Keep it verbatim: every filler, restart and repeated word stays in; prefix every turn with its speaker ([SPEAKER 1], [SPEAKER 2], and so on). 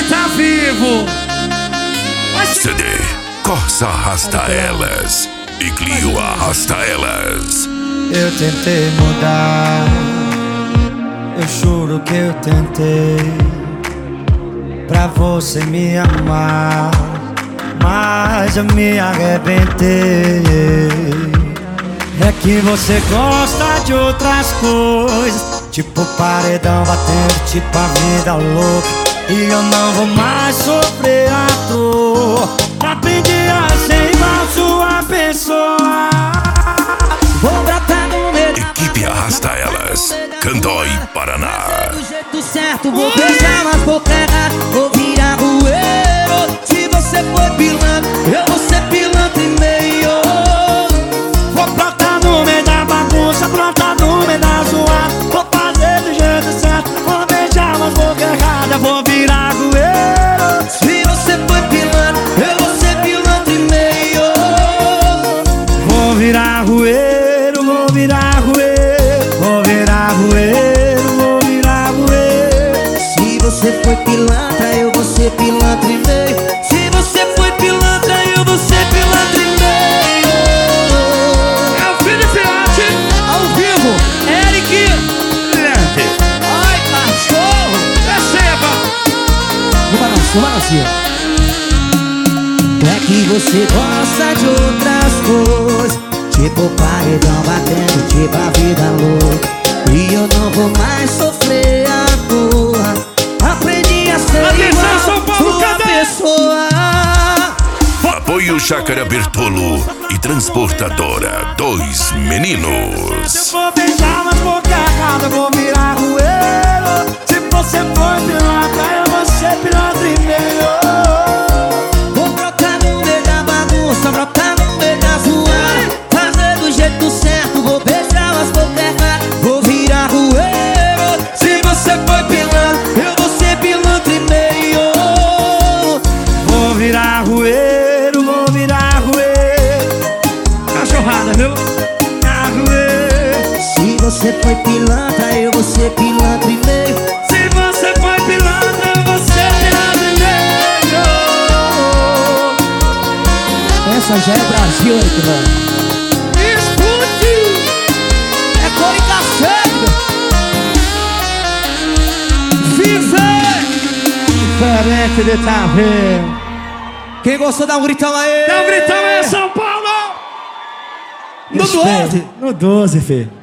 [SPEAKER 1] ele tá vivo.
[SPEAKER 2] C D Corsa Arrasta Elas e Clio Arrasta Elas.
[SPEAKER 3] Eu tentei mudar, eu juro que eu tentei, pra você me amar, mas eu me arrebentei. É que você gosta de outras coisas, tipo paredão batendo, tipo a vida louca, e eu não vou mais sofrer a dor. Aprendi a ser igual sua pessoa. Vou brotar no meio.
[SPEAKER 2] Equipe Arrasta Elas, Candói, Paraná.
[SPEAKER 3] Do jeito certo, vou beijar nas bocas erradas, vou virar rueiro. Se você for pilantra, eu vou ser pilantra e meio. Vou brotar no meio da bagunça, brotar no meio da zoada, vou fazer do jeito certo, vou beijar nas bocas erradas, vou virar rueiro. Se você for pilantra, eu vou ser pilantra e meio. Vou virar rueiro, vou virar rueiro, vou virar rueiro, vou virar rueiro. Se você foi pilantra, eu vou ser pilantra e meio. Se você foi pilantra, eu vou ser pilantra e meio.
[SPEAKER 1] É o Felipe Arte,
[SPEAKER 3] Ao vivo, Eric. Ai, cachorro.
[SPEAKER 1] receba.
[SPEAKER 3] No balanço, no balanço. É que você gosta de outras coisas, tipo paredão batendo, tipo a vida louca, e eu não vou mais sofrer a dor. Aprendi a ser
[SPEAKER 1] Atenção,
[SPEAKER 3] igual
[SPEAKER 1] São Paulo,
[SPEAKER 3] sua
[SPEAKER 1] cadê?
[SPEAKER 3] pessoa.
[SPEAKER 2] Apoio Chácara Bertolo e Transportadora Dois
[SPEAKER 3] Eu
[SPEAKER 2] Meninos.
[SPEAKER 3] vou beijar nas bocas erradas, vou virar rueiro. Se você for pilantra, eu vou ser pilantra e meio. Vou brotar no meio da bagunça, brotar no meio da zoada, fazer do jeito certo, vou beijar nas bocas erradas, vou virar rueiro. Se você for pilantra, eu vou ser pilantra e meio. Vou virar rueiro, vou virar rueiro.
[SPEAKER 1] Cachorrada, viu?
[SPEAKER 3] Se você foi pilantra, eu vou ser pilantra e meio. Se você foi pilantra, eu vou ser pilantra e meio. Essa já é Brasil, Eric, mano.
[SPEAKER 1] Explodiu.
[SPEAKER 3] É cor e cacete. Vive! Diferente de tá vendo. Quem gostou, dá um gritão aí.
[SPEAKER 1] Dá um gritão aí, São Paulo.
[SPEAKER 3] No doze. No doze, filho.